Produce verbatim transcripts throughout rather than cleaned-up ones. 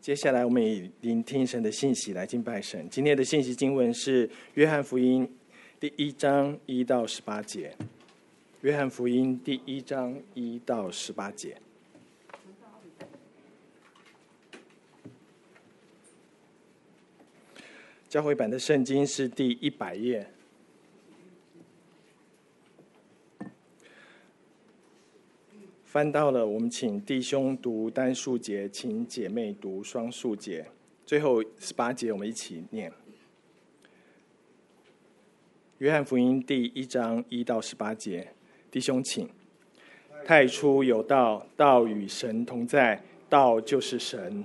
接下来我们以聆听神的信息来敬拜神。今天的信息经文是约翰福音第一章一到十八节。约翰福音第一章一到十八节。教会版的圣经是第一百页。翻到了，我们请弟兄读单数节，请姐妹读双数节。最后十八节我们一起念。约翰福音第一章一到十八节，弟兄请。太初有道，道与神同在，道就是神。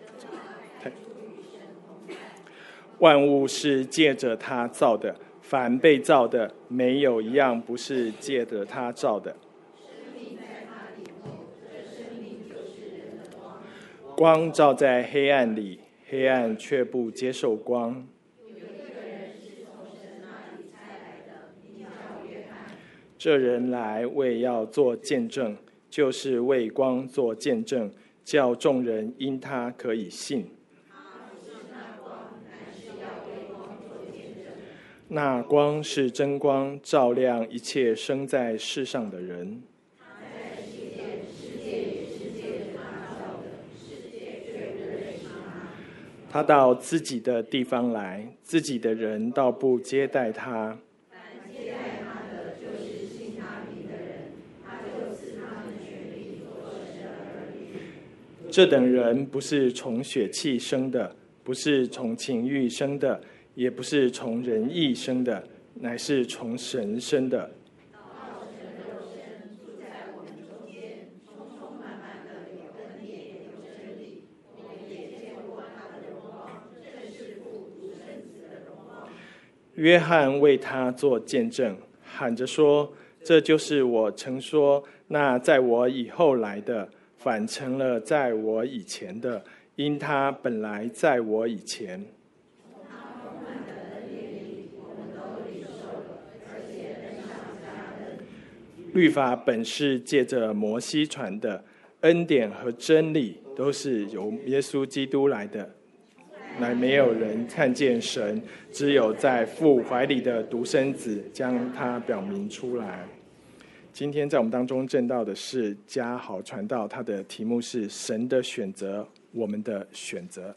万物是借着他造的，凡被造的，没有一样不是借着他造的。光照在黑暗里，黑暗却不接受光。这人来为要做见证，就是为光做见证，叫众人因他可以信。那光是真光，照亮一切生在世上的人。他到自己的地方来，自己的人倒不接待他。这等人不是从血气生的，不是从情欲生的，也不是从人意生的，乃是从神生的。约翰为他做见证，喊着说：“这就是我曾说，那在我以后来的，反成了在我以前的，因他本来在我以前。”律法本是借着摩西传的，恩典和真理都是由耶稣基督来的。乃没有人看见神，只有在父怀里的独生子将他表明出来。今天在我们当中证道的是嘉豪传道，他的题目是神的选择，我们的选择。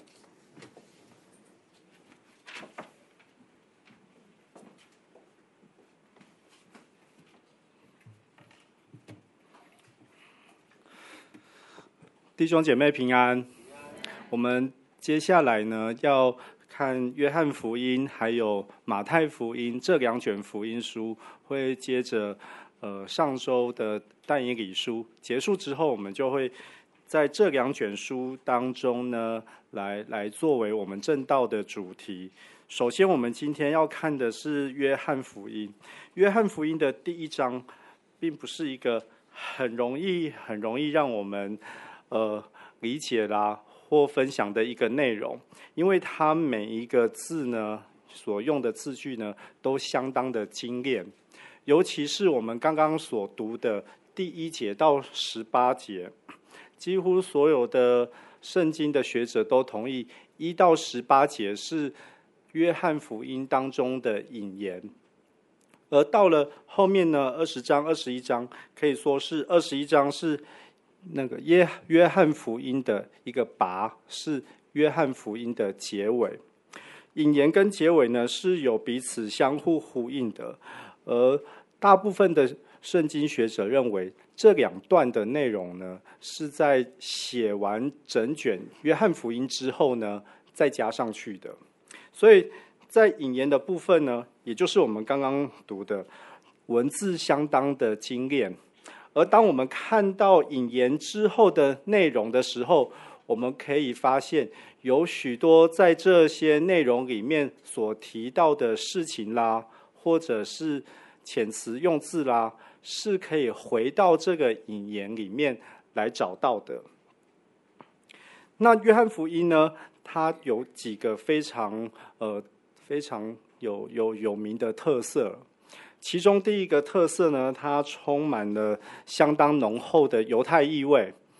弟兄姐妹平安。我们接下来呢，要看约翰福音还有马太福音这两卷福音书，会接着呃上周的但以理书结束之后，我们就会在这两卷书当中呢，来来作为我们正道的主题。首先，我们今天要看的是约翰福音。约翰福音的第一章，并不是一个很容易、很容易让我们呃理解啦，或分享的一个内容，因为它每一个字呢，所用的字句呢，都相当的精炼，尤其是我们刚刚所读的第一节到十八节，几乎所有的圣经的学者都同意，一到十八节是约翰福音当中的引言，而到了后面呢，二十章、二十一章，可以说是二十一章是那个约约翰福音的一个拔，是约翰福音的结尾。引言跟结尾呢是有彼此相互呼应的，而大部分的圣经学者认为这两段的内容呢是在写完整卷约翰福音之后呢再加上去的。所以在引言的部分呢，也就是我们刚刚读的文字相当的精炼。而当我们看到引言之后的内容的时候，我们可以发现有许多在这些内容里面所提到的事情啦，或者是遣词用字啦，是可以回到这个引言里面来找到的。那约翰福音呢，它有几个非常呃非常有有有名的特色。其中第一个特色呢，它充满了相当浓厚的犹太意味，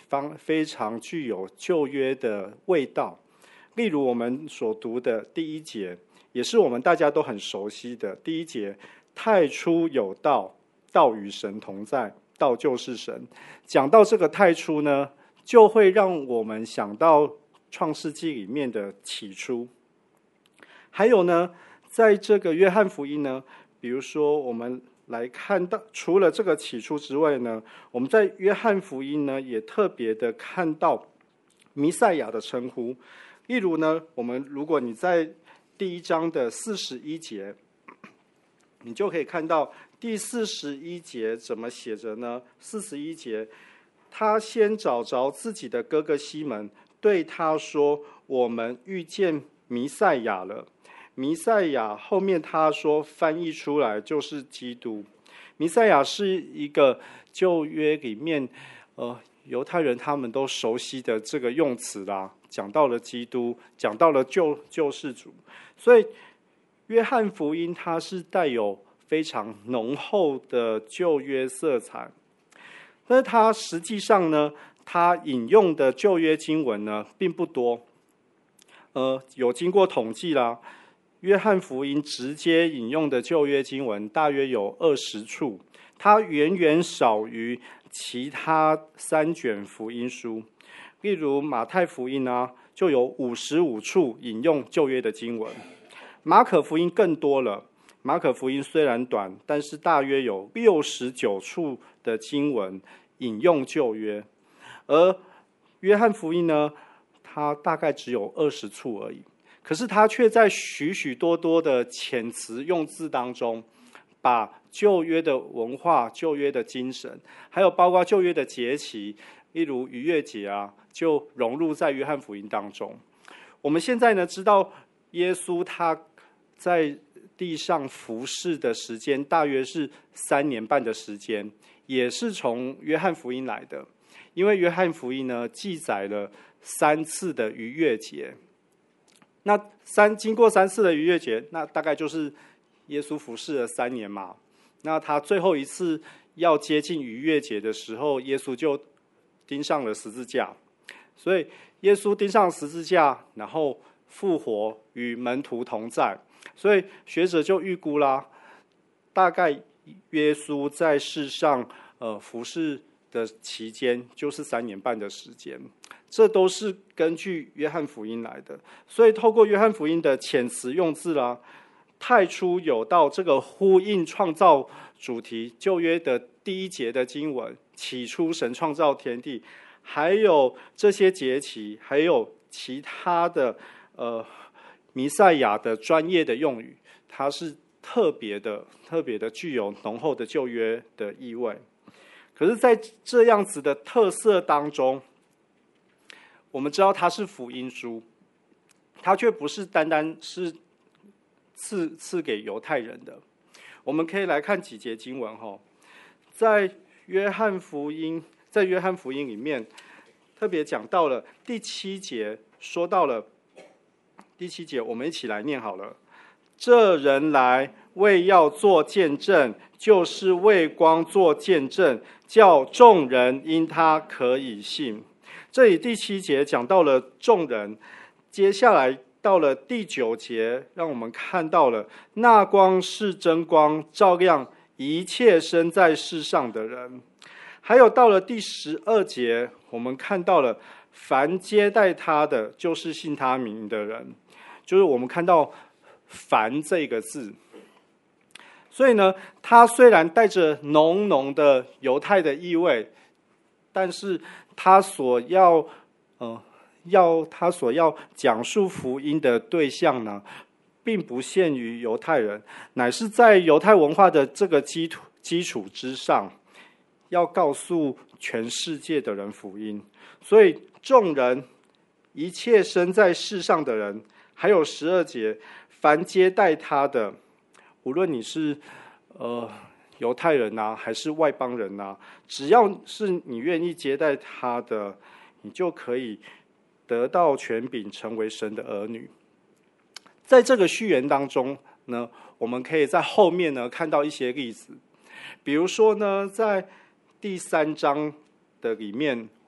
方非常具有旧约的味道。例如我们所读的第一节，也是我们大家都很熟悉的第一节，太初有道，道与神同在，道就是神。讲到这个太初呢，就会让我们想到创世纪里面的起初。还有呢，在这个约翰福音呢，比如说我们来看到，除了这个起初之外呢，我们在约翰福音呢也特别的看到弥赛亚的称呼。例如呢，我们如果你在第一章的四十一节，你就可以看到第四十一节怎么写着呢？四十一节，他先找着自己的哥哥西门，对他说：“我们遇见弥赛亚了。”弥赛亚后面他说翻译出来就是基督。弥赛亚是一个旧约里面呃犹太人他们都熟悉的这个用词啦，讲到了基督，讲到了救救世主，所以约翰福音它是带有非常浓厚的旧约色彩。但是它实际上呢，它引用的旧约经文呢并不多，呃，有经过统计啦。约翰福音直接引用的旧约经文大约有二十处，它远远少于其他三卷福音书。例如马太福音啊，就有五十五处引用旧约的经文。马可福音更多了，马可福音虽然短，但是大约有六十九处的经文引用旧约。而约翰福音呢，它大概只有二十处而已。可是他却在许许多多的遣词用字当中，把旧约的文化、旧约的精神，还有包括旧约的节期，例如逾越节啊，就融入在约翰福音当中。我们现在呢知道，耶稣他在地上服侍的时间大约是三年半的时间，也是从约翰福音来的。因为约翰福音呢记载了三次的逾越节。那三经过三次的逾越节，那大概就是耶稣服侍了三年嘛。那他最后一次要接近逾越节的时候，耶稣就钉上了十字架。所以耶稣钉上十字架，然后复活与门徒同在。所以学者就预估啦，大概耶稣在世上呃服侍的期间就是三年半的时间。这都是根据约翰福音来的，所以透过约翰福音的遣词用字啦，太初有道这个呼应创造主题旧约的第一节的经文，起初神创造天地，还有这些节期，还有其他的呃弥赛亚的专业的用语，它是特别的、特别的具有浓厚的旧约的意味。可是，在这样子的特色当中，我们知道它是福音书，它却不是单单是赐赐给犹太人的。我们可以来看几节经文哈，在约翰福音，在约翰福音里面特别讲到了第七节，说到了第七节，我们一起来念好了。这人来为要做见证，就是为光做见证，叫众人因他可以信。这里第七节讲到了众人，接下来到了第九节，让我们看到了那光是真光，照亮一切生在世上的人。还有到了第十二节，我们看到了凡接待他的，就是信他名的人，就是我们看到凡这个字。所以呢，它虽然带着浓浓的犹太的意味，但是他所要，呃，要他所要讲述福音的对象呢，并不限于犹太人，乃是在犹太文化的这个基础基础之上，要告诉全世界的人福音。所以众人，一切生在世上的人，还有十二节，凡接待他的，无论你是呃。犹太人啊，还是外邦人啊，只要是你愿意接待他的，你就可以得到权柄，成为神的儿女。在这个序言当中呢，我们可以在后面呢看到一些例子，比如说呢，在第三章的里面，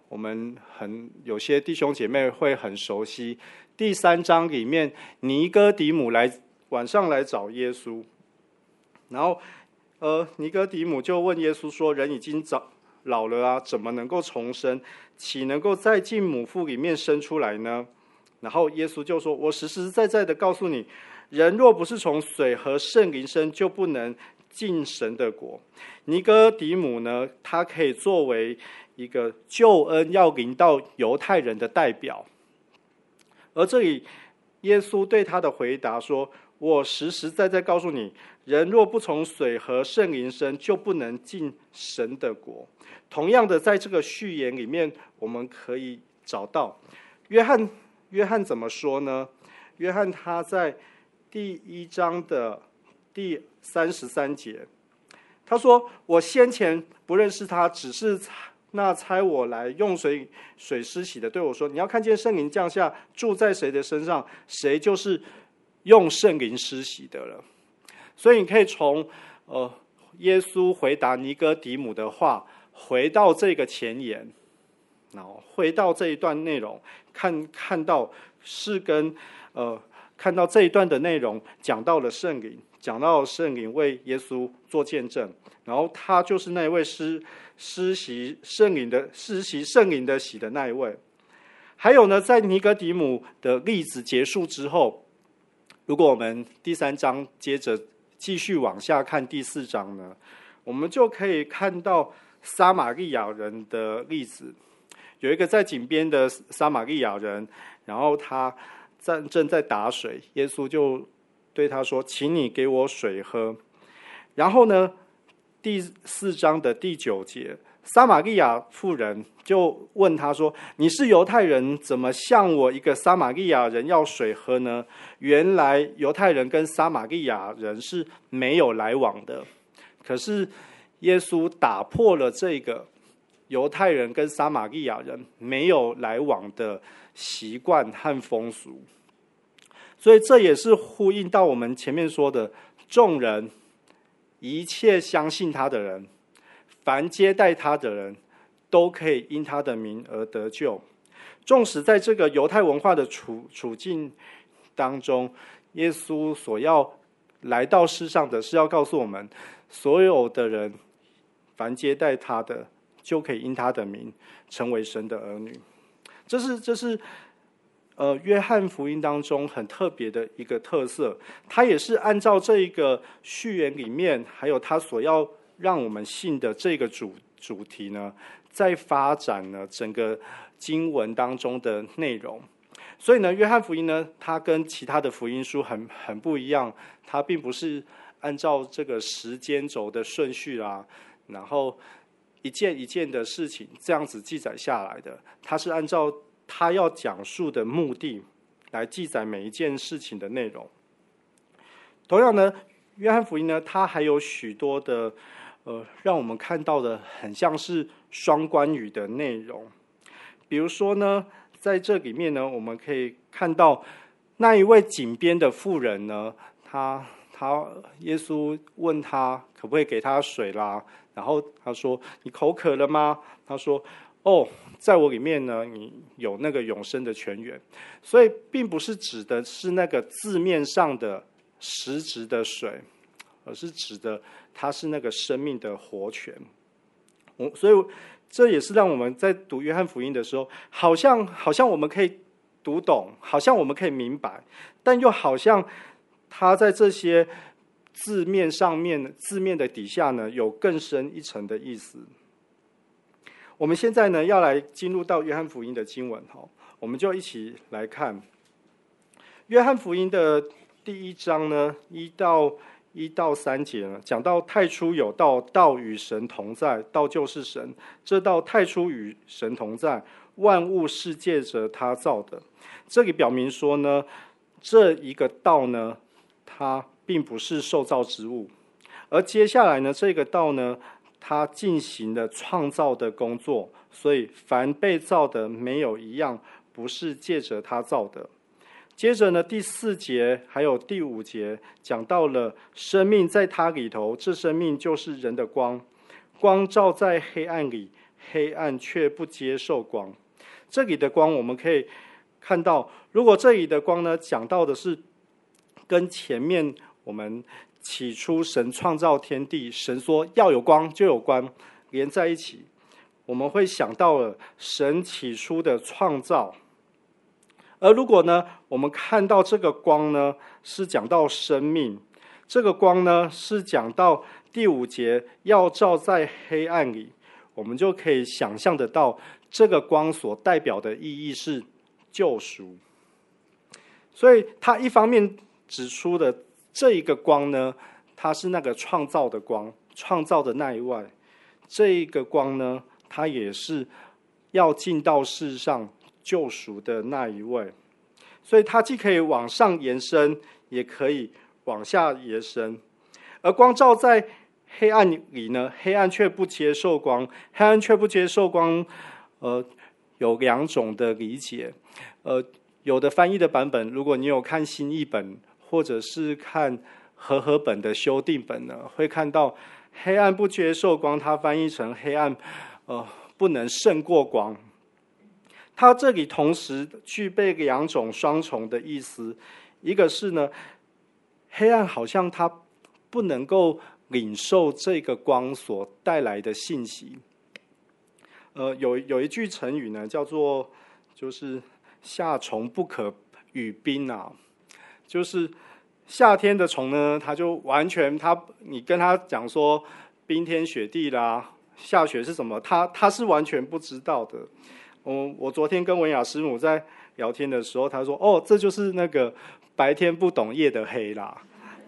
我们很有些弟兄姐妹会很熟悉。第三章里面，尼哥底母来晚上来找耶稣，然后呃，尼哥底母就问耶稣说：“人已经早老了啊，怎么能够重生？岂能够再进母腹里面生出来呢？”然后耶稣就说：“我实实在在的告诉你，人若不是从水和圣灵生，就不能进神的国。”尼哥底母呢，他可以作为一个救恩要临到犹太人的代表。而这里耶稣对他的回答说：“我实实在在告诉你，人若不从水和圣灵生，就不能进神的国。”同样的，在这个序言里面，我们可以找到约翰。约翰怎么说呢？约翰他在第一章的第三十三节，他说：“我先前不认识他，只是那差我来用水水施洗的对我说：你要看见圣灵降下，住在谁的身上，谁就是用圣灵施洗的了。”所以你可以从呃耶稣回答尼哥底母的话，回到这个前言，然后回到这一段内容，看看到是跟呃看到这一段的内容讲到了圣灵，讲到圣灵为耶稣做见证，然后他就是那位施施洗圣灵的施洗圣灵的洗的那一位。还有呢，在尼哥底母的例子结束之后，如果我们第三章接着继续往下看第四章呢，我们就可以看到撒玛利亚人的例子。有一个在井边的撒玛利亚人，然后他正在打水，耶稣就对他说：“请你给我水喝。”然后呢，第四章的第九节，撒玛利亚妇人就问他说：“你是犹太人，怎么向我一个撒玛利亚人要水喝呢？”原来犹太人跟撒玛利亚人是没有来往的，可是耶稣打破了这个犹太人跟撒玛利亚人没有来往的习惯和风俗。所以这也是呼应到我们前面说的，众人一切相信他的人，凡接待他的人，都可以因他的名而得救。纵使在这个犹太文化的 处, 处境当中，耶稣所要来到世上的是要告诉我们，所有的人凡接待他的，就可以因他的名成为神的儿女。这是这是呃约翰福音当中很特别的一个特色，他也是按照这一个序言里面，还有他所要让我们信的这个主主题呢，在发展呢整个经文当中的内容。所以呢，约翰福音呢，它跟其他的福音书很很不一样，它并不是按照这个时间轴的顺序啦，然后一件一件的事情这样子记载下来的，它是按照他要讲述的目的来记载每一件事情的内容。同样呢，约翰福音呢，它还有许多的呃，让我们看到的很像是双关语的内容。比如说呢，在这里面呢，我们可以看到那一位井边的妇人呢，他他耶稣问他可不可以给他水啦，然后他说：“你口渴了吗？”他说：“哦，在我里面呢，你有那个永生的泉源。”所以并不是指的是那个字面上的实质的水，而是指的它是那个生命的活泉。所以这也是让我们在读约翰福音的时候，好像好像我们可以读懂，好像我们可以明白，但又好像他在这些字面上面字面的底下呢，有更深一层的意思。我们现在呢要来进入到约翰福音的经文，我们就一起来看约翰福音的第一章呢，一到一到三节呢，讲到太初有道，道与神同在，道就是神。这道太初与神同在，万物是借着他造的。这里表明说呢，这一个道呢，它并不是受造之物，而接下来呢，这个道呢，它进行了创造的工作，所以凡被造的没有一样不是借着他造的。接着呢，第四节还有第五节讲到了生命在他里头，这生命就是人的光，光照在黑暗里， 黑暗却不接受光。这里的光我们可以看到，如果这里的光呢讲到的是跟前面我们起初神创造天地，神说要有光就有光连在一起，我们会想到了神起初的创造。而如果呢我们看到这个光呢是讲到生命，这个光呢是讲到第五节要照在黑暗里，我们就可以想象得到这个光所代表的意义是救赎。所以他一方面指出的这一个光呢，它是那个创造的光，创造的那一位，这一个光呢，它也是要进到世上救赎的那一位。所以它既可以往上延伸，也可以往下延伸。而光照在黑暗里呢，黑暗却不接受光，黑暗却不接受光，呃，有两种的理解。呃，有的翻译的版本，如果你有看新译本，或者是看和合本的修订本呢，会看到黑暗不接受光，它翻译成黑暗，呃，不能胜过光。它这里同时具备两种双重的意思，一个是呢，黑暗好像它不能够领受这个光所带来的信息。呃，有有一句成语呢，叫做就是夏虫不可语冰啊，就是夏天的虫呢，它就完全它你跟它讲说冰天雪地啦，下雪是什么，它它是完全不知道的。我我昨天跟文雅师母在聊天的时候，她说：“哦，这就是那个白天不懂夜的黑啦。”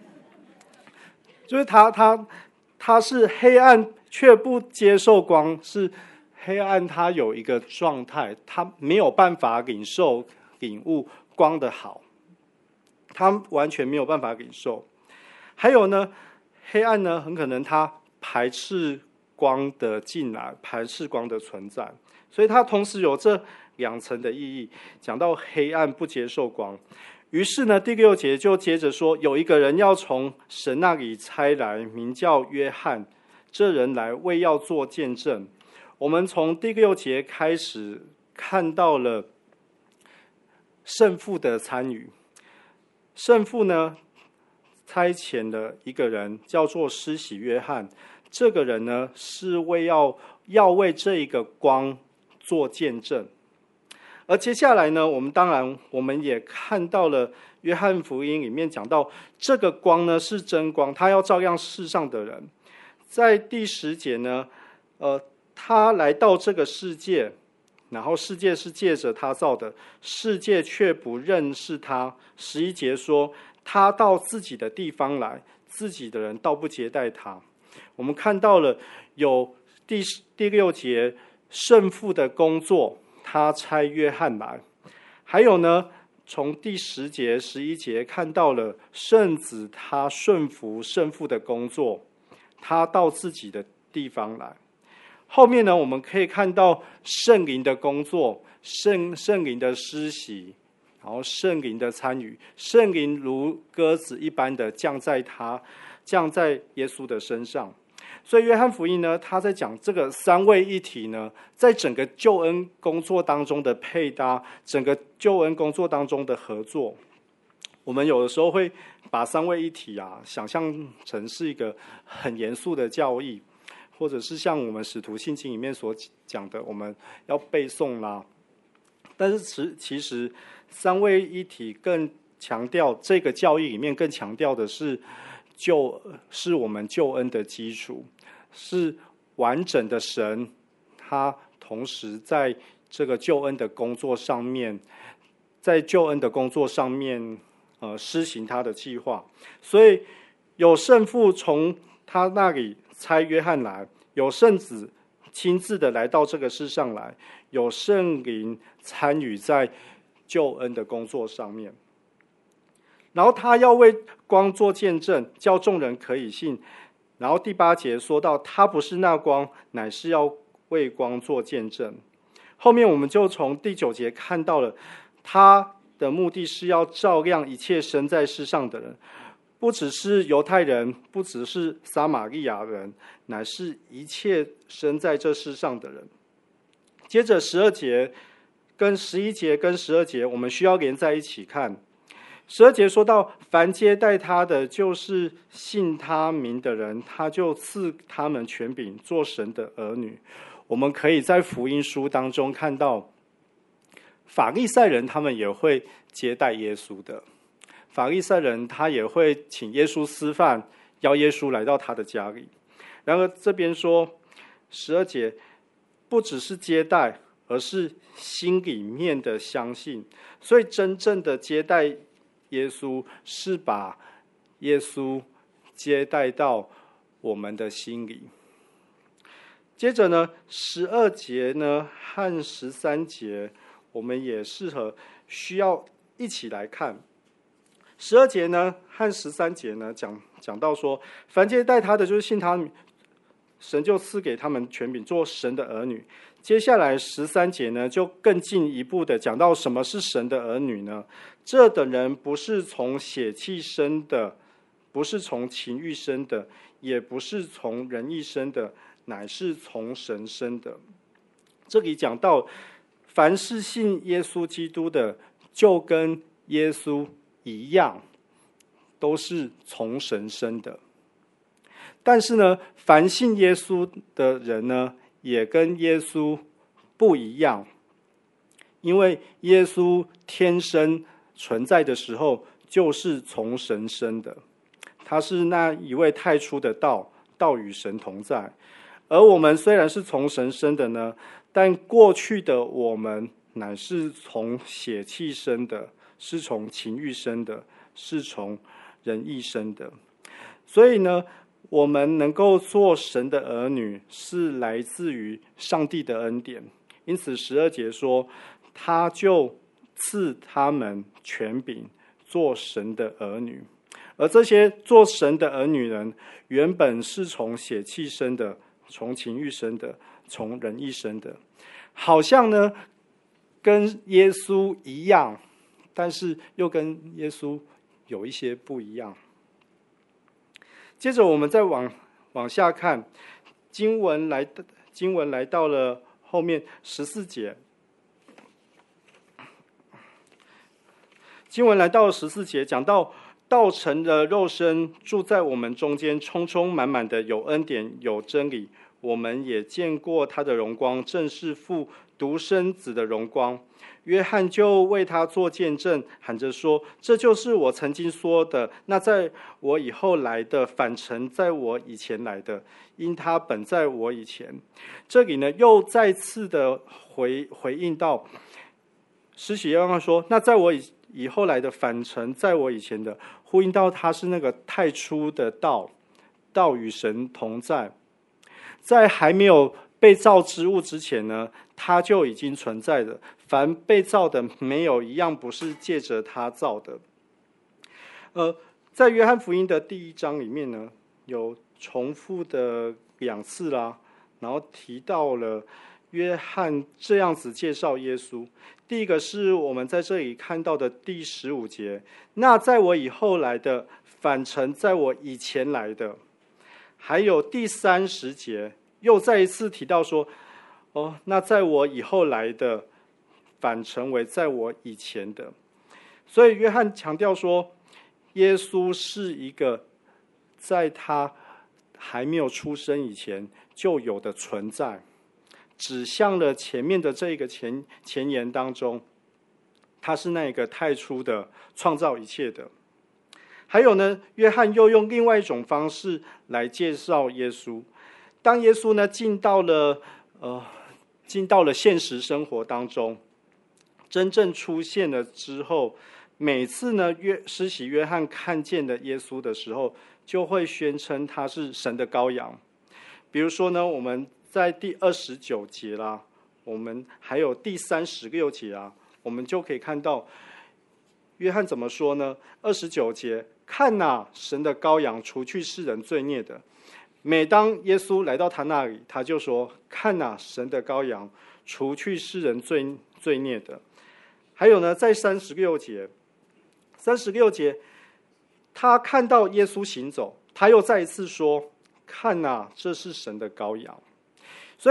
就是他他他是黑暗却不接受光，是黑暗它有一个状态，它没有办法领受领悟光的好，它完全没有办法领受。还有呢，黑暗呢很可能它排斥光的进来，排斥光的存在，所以它同时有这两层的意义。讲到黑暗不接受光，于是呢，第六节就接着说，有一个人要从神那里差来，名叫约翰。这人来为要做见证。我们从第六节开始看到了圣父的参与。圣父呢，差遣了一个人，叫做施洗约翰。这个人呢，是为要要为这一个光做见证。而接下来呢，我们当然我们也看到了约翰福音里面讲到，这个光呢是真光，他要照亮世上的人。在第十节呢，呃，他来到这个世界，然后世界是借着他造的，世界却不认识他。十一节说，他到自己的地方来，自己的人倒不接待他。我们看到了有第第六节圣父的工作，他差约翰来。还有呢，从第十节、十一节看到了圣子他顺服圣父的工作，他到自己的地方来。后面呢，我们可以看到圣灵的工作，圣圣灵的施洗，然后圣灵的参与，圣灵如鸽子一般的降在他，降在耶稣的身上。所以约翰福音呢，他在讲这个三位一体呢，在整个救恩工作当中的配搭，整个救恩工作当中的合作。我们有的时候会把三位一体啊想象成是一个很严肃的教义，或者是像我们使徒信经里面所讲的，我们要背诵啦。但是其实三位一体更强调，这个教义里面更强调的是救，是我们救恩的基础，是完整的神，他同时在这个救恩的工作上面，在救恩的工作上面，呃，施行他的计划。所以有圣父从他那里差约翰来，有圣子亲自的来到这个世上来，有圣灵参与在救恩的工作上面。然后他要为光做见证，叫众人可以信。然后第八节说到，他不是那光，乃是要为光做见证。后面我们就从第九节看到了，他的目的是要照亮一切生在世上的人，不只是犹太人，不只是撒玛利亚人，乃是一切生在这世上的人。 接着十二节跟十一节跟十二节，我们需要连在一起看。十二节说到，凡接待他的，就是信他名的人，他就赐他们权柄，做神的儿女。我们可以在福音书当中看到，法利赛人他们也会接待耶稣的。法利赛人他也会请耶稣吃饭，邀耶稣来到他的家里。然而这边说十二节，不只是接待，而是心里面的相信。所以真正的接待耶稣，是把耶稣接待到我们的心里。接着呢，十二节呢和十三节，我们也适合需要一起来看。十二节呢和十三节呢讲讲到说，凡接待他的，就是信他，神就赐给他们权柄，做神的儿女。接下来十三节呢，就更进一步的讲到什么是神的儿女呢？这等人不是从血气生的，不是从情欲生的，也不是从人意生的，乃是从神生的。这里讲到，凡是信耶稣基督的，就跟耶稣一样，都是从神生的。但是呢，凡信耶稣的人呢，也跟耶稣不一样，因为耶稣天生存在的时候，就是从神生的，他是那一位太初的道，道与神同在。而我们虽然是从神生的呢，但过去的我们乃是从血气生的，是从情欲生的，是从人意生的。所以呢，我们能够做神的儿女，是来自于上帝的恩典。因此十二节说，他就赐他们权柄，做神的儿女。而这些做神的儿女人，原本是从血气生的，从情欲生的，从人意生的，好像呢跟耶稣一样，但是又跟耶稣有一些不一样。接着我们再往往下看，经文来经文来到了后面十四节，经文来到了十四节，讲到道成了肉身，住在我们中间，充充满满的有恩典有真理。我们也见过他的荣光，正是父独生子的荣光。约翰就为他做见证，喊着说：“这就是我曾经说的，那在我以后来的，反成在我以前来的，因他本在我以前。”这里呢，又再次的回回应到，施洗约翰说：“那在我以以后来的，反成在我以前的。”呼应到他是那个太初的道，道与神同在，在还没有被造之物之前呢，它就已经存在的。凡被造的，没有一样不是借着他造的。呃，在约翰福音的第一章里面呢，有重复的两次啦，然后提到了约翰这样子介绍耶稣。第一个是我们在这里看到的第十五节，那在我以后来的，反成在我以前来的。还有第三十节，又再一次提到说，哦，那在我以后来的，反成为在我以前的。所以约翰强调说，耶稣是一个在他还没有出生以前就有的存在，指向了前面的这个前前言当中，他是那个太初的创造一切的。还有呢，约翰又用另外一种方式来介绍耶稣。当耶稣呢进到了呃进到了现实生活当中，真正出现了之后，每次呢约施洗约翰看见的耶稣的时候，就会宣称他是神的羔羊。比如说呢，我们在第二十九节啦，我们还有第三十六节啊，我们就可以看到约翰怎么说呢？二十九节，看哪，神的羔羊，除去世人罪孽的。每当耶稣来到他那里，他就说：“看哪，神的羔羊，除去世人罪罪孽的。”还有呢，在三十六节，三十六节，他看到耶稣行走，他又再一次说：“看哪，这是神的羔羊。”所以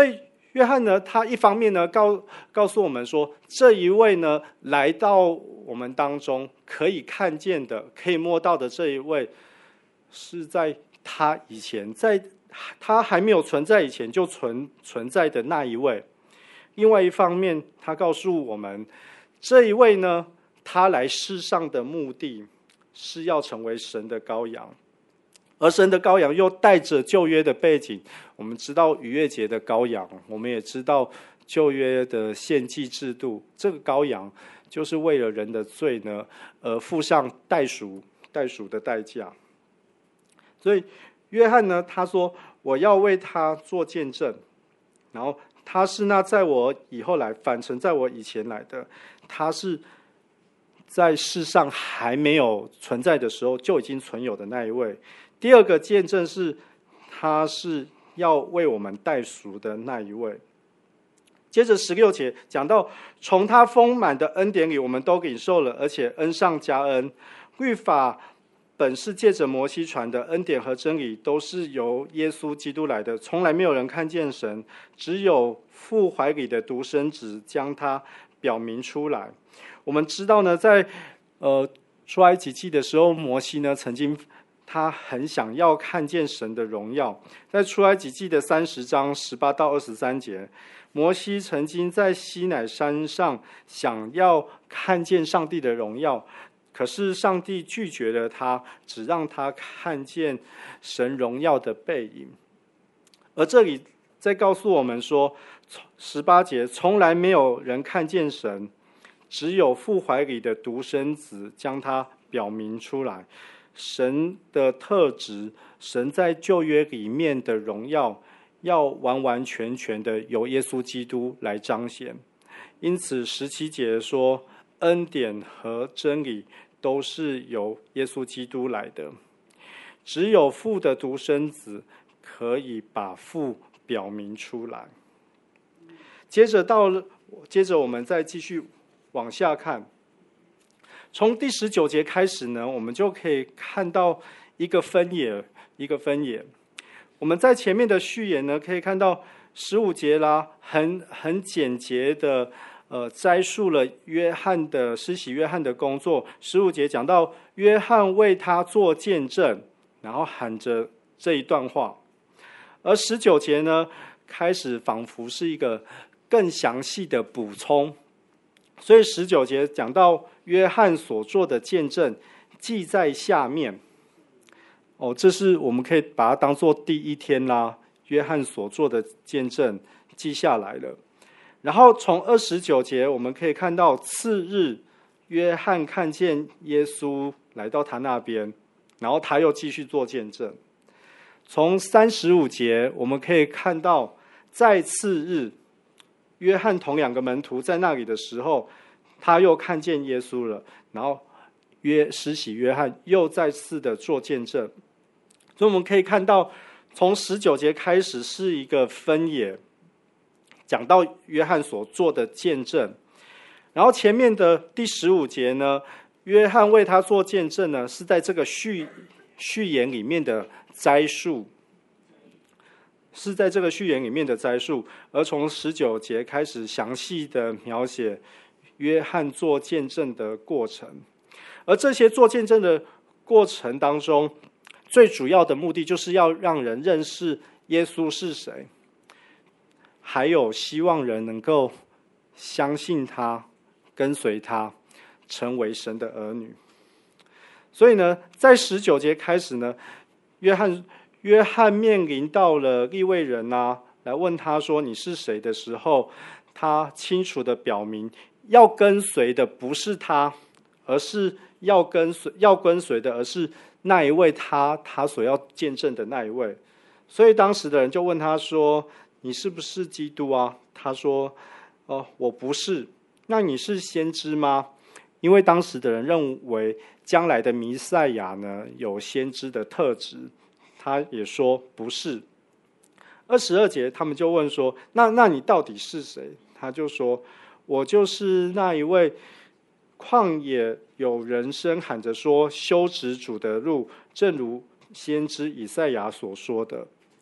约翰呢，他一方面呢告告诉我们说，这一位呢来到我们当中可以看见的、可以摸到的这一位，是在他以前，在他还没有存在以前就存存在的那一位。另外一方面，他告诉我们，这一位呢，他来世上的目的是要成为神的羔羊。而神的羔羊又带着旧约的背景，我们知道逾越节的羔羊，我们也知道旧约的献祭制度。这个羔羊就是为了人的罪呢，而付上代赎、代赎的代价。所以约翰呢，他说：“我要为他做见证。”然后他是那在我以后来，反成在我以前来的，他是在世上还没有存在的时候就已经存有的那一位。第二个见证是，他是要为我们代赎的那一位。接着十六节讲到，从他丰满的恩典里，我们都领受了，而且恩上加恩。律法本是借着摩西传的，恩典和真理都是由耶稣基督来的。从来没有人看见神，只有父怀里的独生子将他表明出来。我们知道呢，在呃出埃及记的时候，摩西呢曾经他很想要看见神的荣耀。在出埃及记的三十章十八到二十三节，摩西曾经在西乃山上想要看见上帝的荣耀，可是上帝拒绝了他，只让他看见神荣耀的背影。而这里在告诉我们说，十八节，从来没有人看见神，只有父怀里的独生子将他表明出来。神的特质，神在旧约里面的荣耀，要完完全全的由耶稣基督来彰显。因此十七节说，恩典和真理都是由耶稣基督来的，只有父的独生子可以把父表明出来。接着到了，接着我们再继续往下看。从第十九节开始呢，我们就可以看到一个分野，一个分野。我们在前面的序言呢，可以看到十五节啦，很很简洁的呃摘述了约翰的施洗约翰的工作。十五节讲到约翰为他做见证，然后喊着这一段话。而十九节呢，开始仿佛是一个更详细的补充。所以十九节讲到约翰所做的见证，记在下面。哦，这是我们可以把它当作第一天啦，约翰所做的见证记下来了。然后从二十九节我们可以看到，次日约翰看见耶稣来到他那边，然后他又继续做见证。从三十五节我们可以看到，在次日约翰同两个门徒在那里的时候，他又看见耶稣了，然后约施洗约翰又再次的做见证。所以我们可以看到，从十九节开始是一个分野，讲到约翰所做的见证。然后前面的第十五节呢，约翰为他做见证呢，是在这个序序言里面的摘述，是在这个序言里面的摘述。而从十九节开始详细的描写约翰做见证的过程。而这些做见证的过程当中，最主要的目的就是要让人认识耶稣是谁，还有希望人能够相信他，跟随他，成为神的儿女。所以呢，在十九节开始呢，约翰约翰面临到了利未人啊，来问他说你是谁的时候，他清楚的表明，要跟随的不是他，而是要跟随要跟随的，而是那一位他他所要见证的那一位。所以当时的人就问他说：“你是不是基督啊？”他说：“哦，我不是。”那你是先知吗？因为当时的人认为将来的弥赛亚呢有先知的特质，他也说不是。二十二节他们就问说：“那那你到底是谁？”他就说：“我就是那一位。旷野有人声喊着说，修直主的路，正如先知以赛亚所说的。”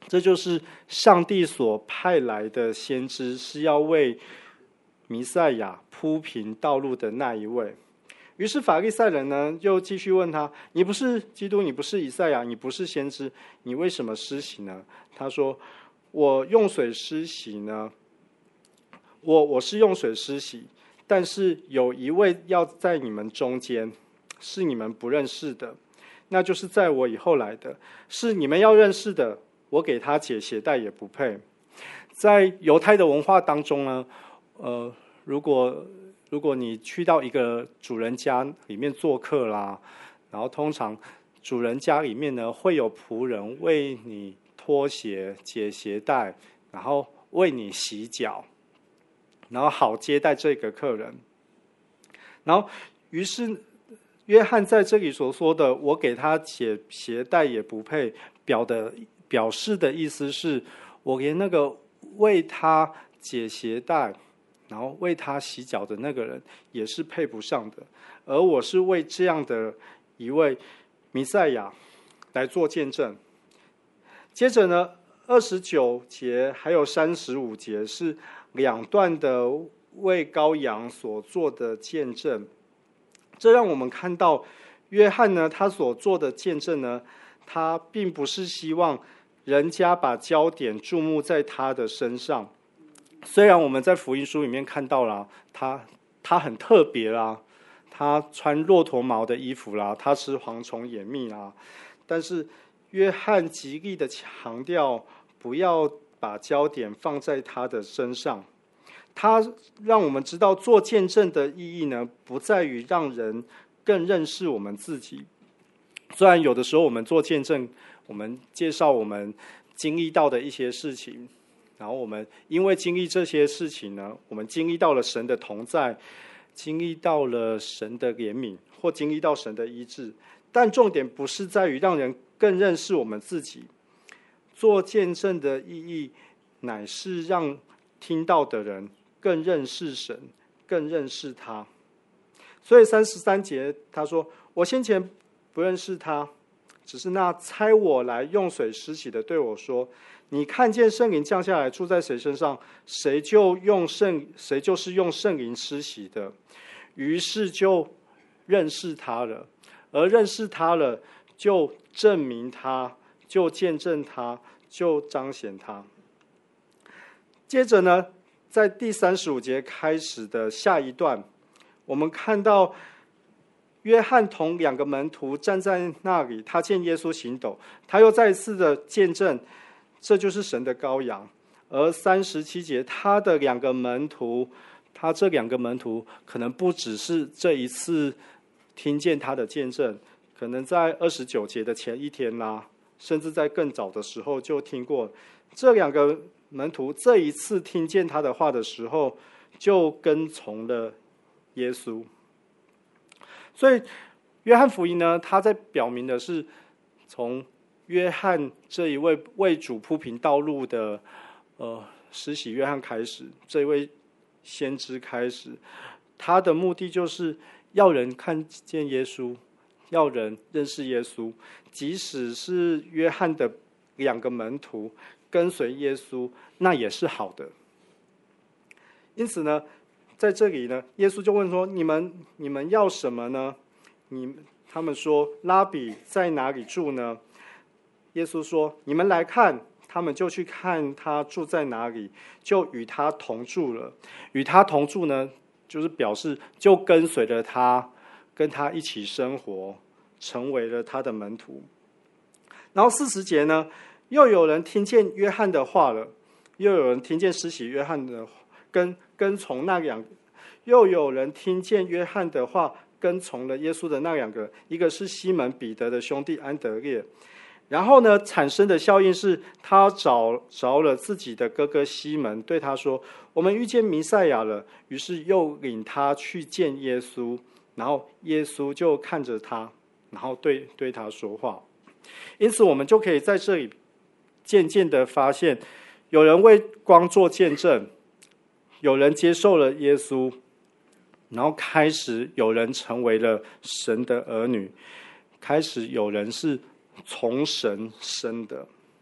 这就是上帝所派来的先知，是要为弥赛亚铺平道路的那一位。于是法利赛人呢，又继续问他：你不是基督，你不是以赛亚，你不是先知，你为什么施洗呢？他说：我用水施洗呢，我我是用水施洗，但是有一位要在你们中间，是你们不认识的，那就是在我以后来的，是你们要认识的，我给他解鞋带也不配。在犹太的文化当中呢，呃，如果如果你去到一个主人家里面做客啦，然后通常主人家里面呢会有仆人为你脱鞋、解鞋带，然后为你洗脚，然后好接待这个客人。然后于是约翰在这里所说的“我给他解鞋带也不配”，表的表示的意思是，我连那个为他解鞋带然后为他洗脚的那个人也是配不上的，而我是为这样的一位弥赛亚来做见证。接着呢，二十九节还有三十五节是两段的为羔羊所做的见证。这让我们看到约翰呢，他所做的见证呢，他并不是希望人家把焦点注目在他的身上。虽然我们在福音书里面看到了他他很特别啦，他穿骆驼毛的衣服啦，他吃蝗虫野蜜啦，但是约翰极力的强调不要把焦点放在他的身上。他让我们知道做见证的意义呢，不在于让人更认识我们自己。虽然有的时候我们做见证，我们介绍我们经历到的一些事情，然后我们因为经历这些事情呢，我们经历到了神的同在，经历到了神的怜悯，或经历到神的医治。但重点不是在于让人更认识我们自己，做见证的意义乃是让听到的人更认识神，更认识他。所以三十三节他说：我先前不认识他，只是那差我来用水施洗的对我说，你看见圣灵降下来住在谁身上，谁就用圣谁就是用圣灵施洗的。于是就认识他了，而认识他了，就证明他，就见证他，就彰显他。接着呢，在第三十五节开始的下一段，我们看到约翰同两个门徒站在那里，他见耶稣行走，他又再一次的见证，这就是神的羔羊。而三十七节，他的两个门徒，他这两个门徒可能不只是这一次听见他的见证，可能在二十九节的前一天啦，甚至在更早的时候就听过。这两个门徒这一次听见他的话的时候，就跟从了耶稣。所以约翰福音呢，他在表明的是从约翰这一位为主铺平道路的呃施洗约翰开始，这一位先知开始，他的目的就是要人看见耶稣，要人认识耶稣。即使是约翰的两个门徒跟随耶稣，那也是好的。因此呢，在这里呢，耶稣就问说：你们你们要什么呢？你他们说：拉比在哪里住呢？耶稣说：你们来看。他们就去看他住在哪里，就与他同住了。与他同住呢，就是表示就跟随了他，跟他一起生活，成为了他的门徒。然后四十节呢，又有人听见约翰的话了，又有人听见施洗约翰的跟跟从那两，又有人听见约翰的话，跟从了耶稣的那两个，一个是西门彼得的兄弟安德烈。然后呢，产生的效应是他找着了自己的哥哥西门，对他说：我们遇见弥赛亚了。于是又领他去见耶稣，然后耶稣就看着他，然后对对他说话。因此我们就可以在这里渐渐的发现，有人为光做见证，有人接受了耶稣，然后开始有人成为了神的儿女，开始有人是从神生的。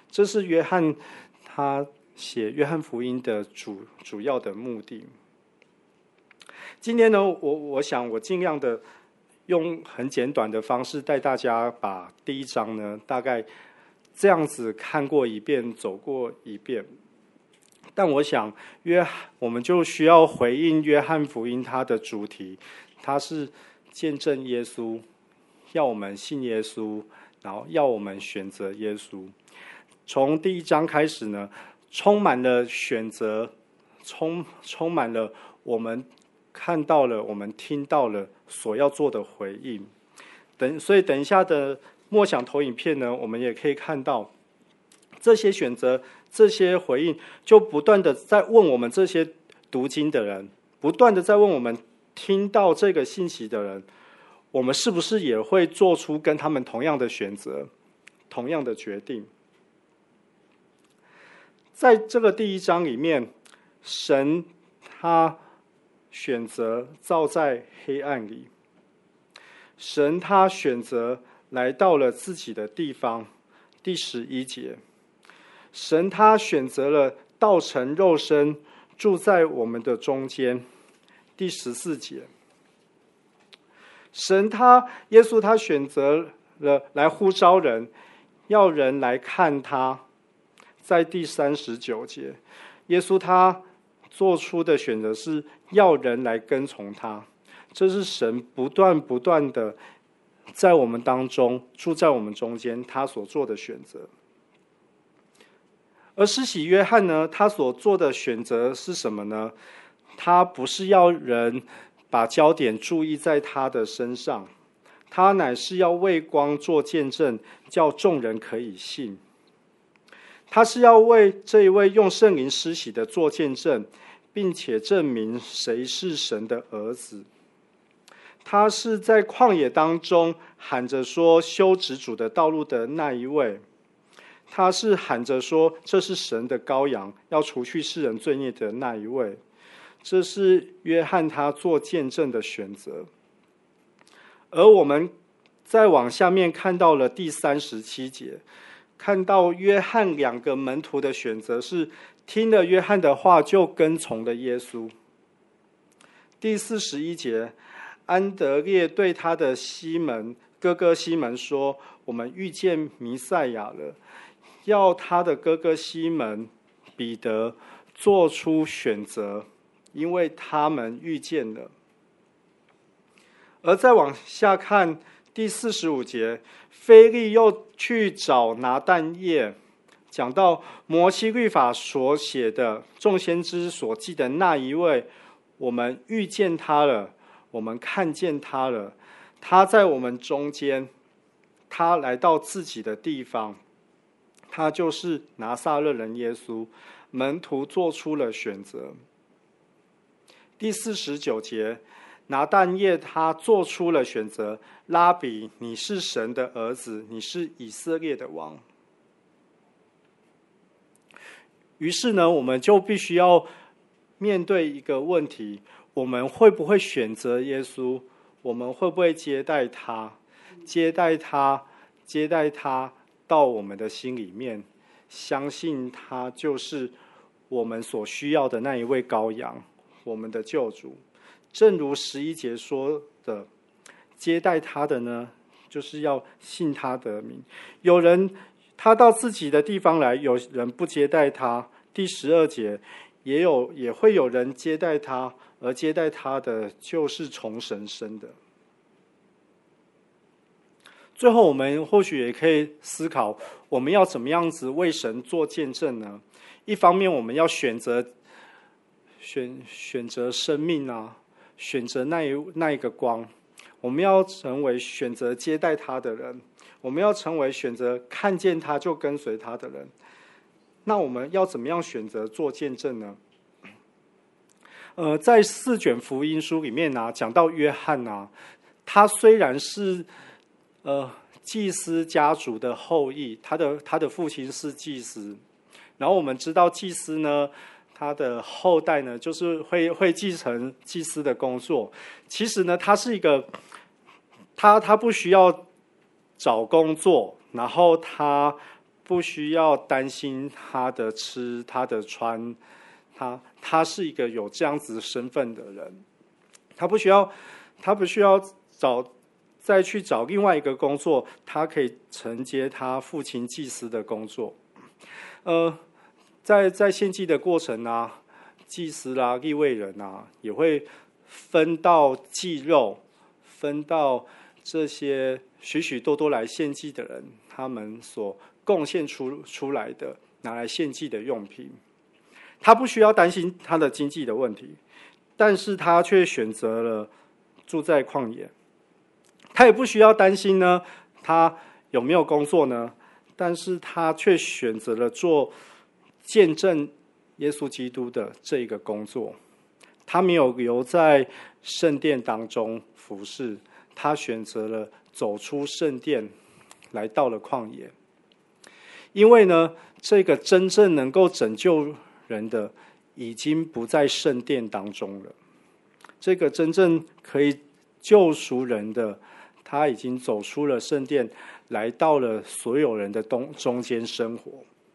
这是约翰他写约翰福音的主主要的目的。今天呢，我我想我尽量的用很简短的方式带大家把第一章呢大概这样子看过一遍，走过一遍。但我想约我们就需要回应约翰福音它的主题，它是见证耶稣，要我们信耶稣，然后要我们选择耶稣。从第一章开始呢，充满了选择，充充满了我们看到了，我们听到了所要做的回应。等所以等一下的默想投影片呢，我们也可以看到这些选择，这些回应，就不断的在问我们这些读经的人，不断的在问我们听到这个信息的人，我们是不是也会做出跟他们同样的选择，同样的决定？在这个第一章里面，神他选择造在黑暗里，神他选择来到了自己的地方。第十一节，神他选择了道成肉身，住在我们的中间。第十四节，神他耶稣他选择了来呼召人，要人来看他。在第三十九节，耶稣他做出的选择是要人来跟从他。这是神不断不断的在我们当中，住在我们中间，他所做的选择。而施洗约翰呢，他所做的选择是什么呢？他不是要人把焦点注意在他的身上，他乃是要为光做见证，叫众人可以信。他是要为这一位用圣灵施洗的做见证，并且证明谁是神的儿子。他是在旷野当中喊着说修直主的道路的那一位，他是喊着说这是神的羔羊，要除去世人罪孽的那一位。这是约翰他做见证的选择。而我们再往下面看到了第三十七节，看到约翰两个门徒的选择是听了约翰的话就跟从了耶稣。第四十一节，安德烈对他的西门哥哥西门说，我们遇见弥赛亚了，要他的哥哥西门彼得做出选择，因为他们遇见了。而再往下看第四十五节，腓利又去找拿但业，讲到摩西律法所写的众先知所记的那一位，我们遇见他了，我们看见他了，他在我们中间，他来到自己的地方，他就是拿撒勒人耶稣。门徒做出了选择。第四十九节，拿但业他做出了选择，拉比，你是神的儿子，你是以色列的王。于是呢，我们就必须要面对一个问题，我们会不会选择耶稣？我们会不会接待他？接待他，接待他到我们的心里面，相信他就是我们所需要的那一位羔羊，我们的救主。正如十一节说的，接待他的呢，就是要信他的名。有人他到自己的地方来，有人不接待他。第十二节，也有也会有人接待他，而接待他的就是从神生的。最后，我们或许也可以思考，我们要怎么样子为神做见证呢？一方面，我们要选择选选择生命啊，选择那一那一个光，我们要成为选择接待他的人，我们要成为选择看见他就跟随他的人。那我们要怎么样选择做见证呢？呃，在四卷福音书里面啊，讲到约翰啊，他虽然是呃祭司家族的后裔，他的他的父亲是祭司，然后我们知道祭司呢，他的后代呢，就是会会继承祭司的工作。其实呢，他是一个，他他不需要找工作，然后他不需要担心他的吃他的穿，他他是一个有这样子身份的人，他不需要他不需要找再去找另外一个工作，他可以承接他父亲祭司的工作。呃，在在献祭的过程啊，祭司啦、利未人啊，也会分到祭肉，分到这些许许多多来献祭的人，他们所贡献出出来的拿来献祭的用品。他不需要担心他的经济的问题，但是他却选择了住在旷野。他也不需要担心呢，他有没有工作呢？但是他却选择了做见证耶稣基督的这一个工作。他没有留在圣殿当中服侍，他选择了走出圣殿，来到了旷野。因为呢，这个真正能够拯救人的，已经不在圣殿当中了。这个真正可以救赎人的，他已经走出了圣殿，来到了所有人的中中间生活。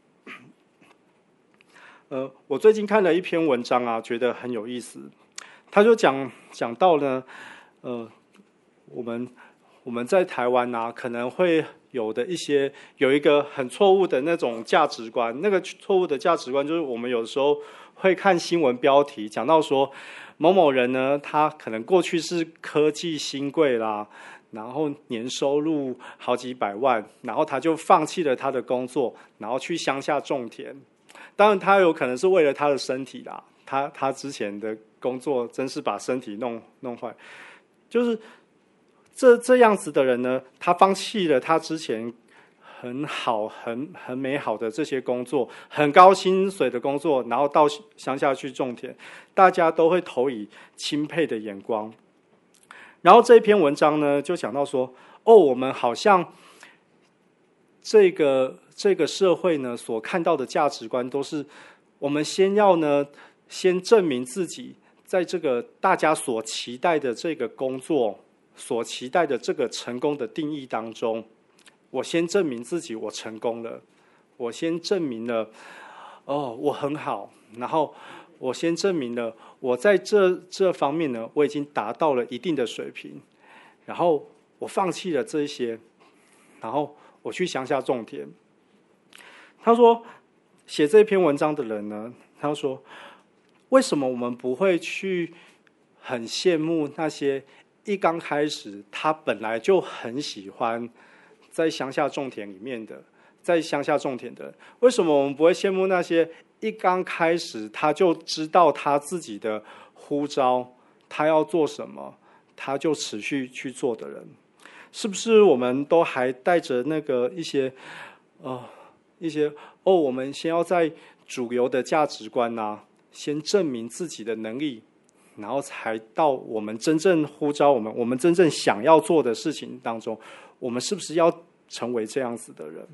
呃，我最近看了一篇文章啊，觉得很有意思。他就讲讲到呢，呃，我们我们在台湾啊，可能会有的一些有一个很错误的那种价值观。那个错误的价值观就是，我们有时候会看新闻标题，讲到说某某人呢，他可能过去是科技新贵啦，然后年收入好几百万，然后他就放弃了他的工作，然后去乡下种田。当然，他有可能是为了他的身体啦，他他之前的工作真是把身体弄弄坏。就是这这样子的人呢，他放弃了他之前很好、很很美好的这些工作，很高薪水的工作，然后到乡下去种田，大家都会投以钦佩的眼光。然后这一篇文章呢，就讲到说，哦，我们好像这个这个社会呢，所看到的价值观都是，我们先要呢，先证明自己在这个大家所期待的这个工作，所期待的这个成功的定义当中，我先证明自己我成功了，我先证明了，哦，我很好，然后我先证明了我在这这方面呢，我已经达到了一定的水平，然后我放弃了这些，然后我去乡下种田。他说，写这篇文章的人呢，他说，为什么我们不会去很羡慕那些一刚开始他本来就很喜欢在乡下种田里面的，在乡下种田的人？为什么我们不会羡慕那些一刚开始他就知道他自己的呼召，他要做什么，他就持续去做的人？是不是我们都还带着那个一些呃一些哦，我们先要在主流的价值观啊，先证明自己的能力，然后才到我们真正呼召我们我们真正想要做的事情当中，我们是不是要成为这样子的人？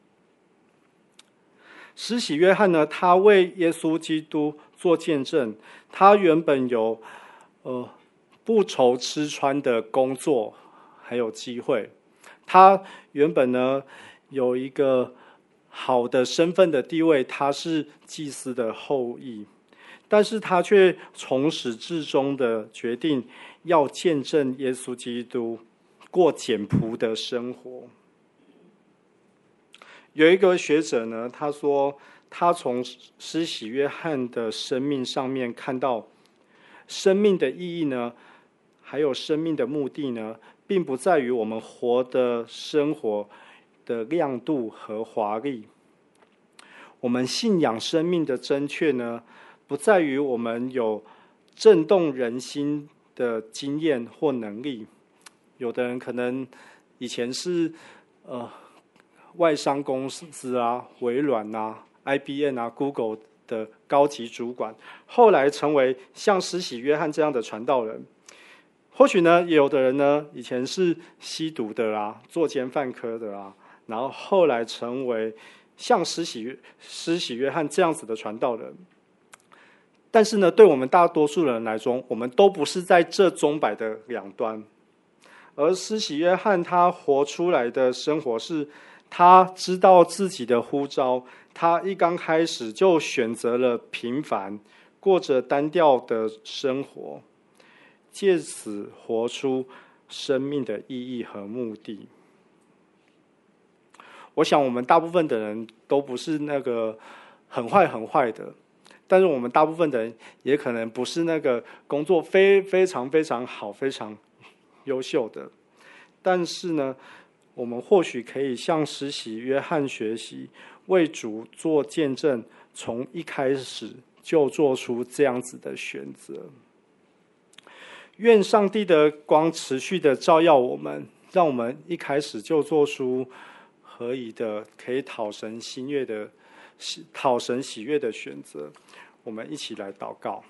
施洗约翰呢，他为耶稣基督做见证，他原本有呃不愁吃穿的工作还有机会，他原本呢有一个好的身份的地位，他是祭司的后裔，但是他却从始至终的决定要见证耶稣基督，过简朴的生活。有一个学者呢，他说他从施洗约翰的生命上面看到，生命的意义呢，还有生命的目的呢，并不在于我们活的生活的亮度和华丽。我们信仰生命的真确呢，不在于我们有震动人心的经验或能力。有的人可能以前是呃外商公司啊，微软啊、I B M 啊、Google 的高级主管，后来成为像施洗约翰这样的传道人。或许呢，有的人呢，以前是吸毒的啦，作奸犯科的啦，然后后来成为像施洗施洗约翰这样子的传道人。但是呢，对我们大多数人来说，我们都不是在这钟摆的两端。而施洗约翰他活出来的生活是他知道自己的呼召，他一刚开始就选择了平凡，过着单调的生活，借此活出生命的意义和目的。我想我们大部分的人都不是那个很坏很坏的，但是我们大部分的人也可能不是那个工作非非常非常好、非常优秀的。但是呢，我们或许可以向施洗约翰学习，为主做见证，从一开始就做出这样子的选择。愿上帝的光持续的照耀我们，让我们一开始就做出合宜的、可以讨神心悦的、讨神喜悦的选择。我们一起来祷告。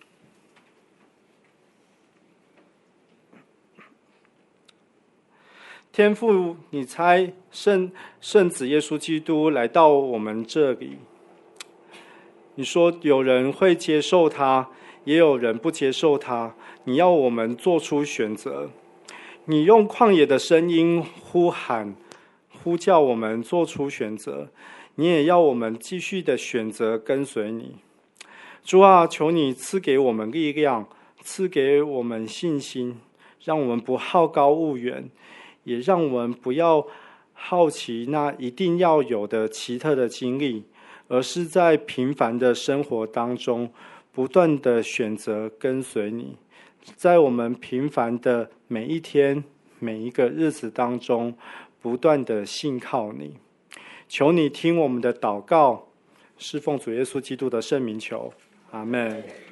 天父，你差圣圣子耶稣基督来到我们这里，你说有人会接受他，也有人不接受他，你要我们做出选择。你用旷野的声音呼喊呼叫我们做出选择，你也要我们继续的选择跟随你。主啊，求你赐给我们力量，赐给我们信心，让我们不好高骛远，也让我们不要好奇那一定要有的奇特的经历，而是在平凡的生活当中不断的选择跟随你，在我们平凡的每一天每一个日子当中不断的信靠你。求你听我们的祷告，是奉主耶稣基督的圣名求，阿们。